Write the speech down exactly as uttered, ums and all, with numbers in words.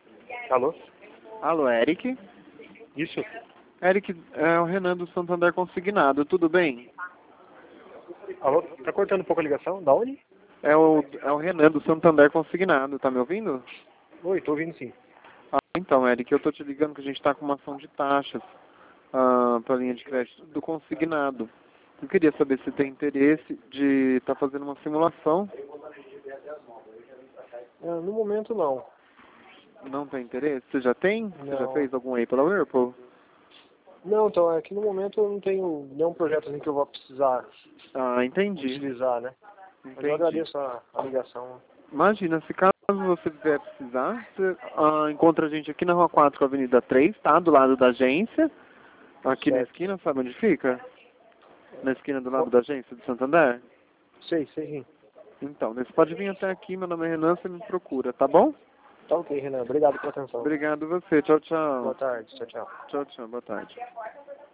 Alô? Alô, Eric? Isso? Eric, é o Renan do Santander Consignado, tudo bem? Alô? Tá cortando um pouco a ligação? Da onde? É o, é o Renan do Santander Consignado, tá me ouvindo? Oi, tô ouvindo sim. Ah, então, Eric, eu tô te ligando que a gente tá com uma ação de taxas ah, para linha de crédito do consignado. Eu queria saber se tem interesse de estar tá fazendo uma simulação. Ah, no momento não. Não tem interesse? Você já tem? Você já Não. fez algum aí pela Whirlpool? Não, então, é que no momento eu não tenho nenhum projeto assim que eu vou precisar Ah, entendi. utilizar, né? Mas eu Entendi. agradeço a, a ligação. Imagina, se caso você vier precisar, você ah, encontra a gente aqui na Rua quatro, Avenida três, tá? Do lado da agência. Aqui na Certo. esquina, sabe onde fica? Na esquina do lado Oh, da agência do Santander? sei, sei sim. Então, você pode vir até aqui, meu nome é Renan, você me procura, tá bom? Tá ok, Renan. Obrigado pela atenção. Obrigado você, tchau, Boa tchau. tarde. Tchau, tchau. Tchau, tchau, boa tarde.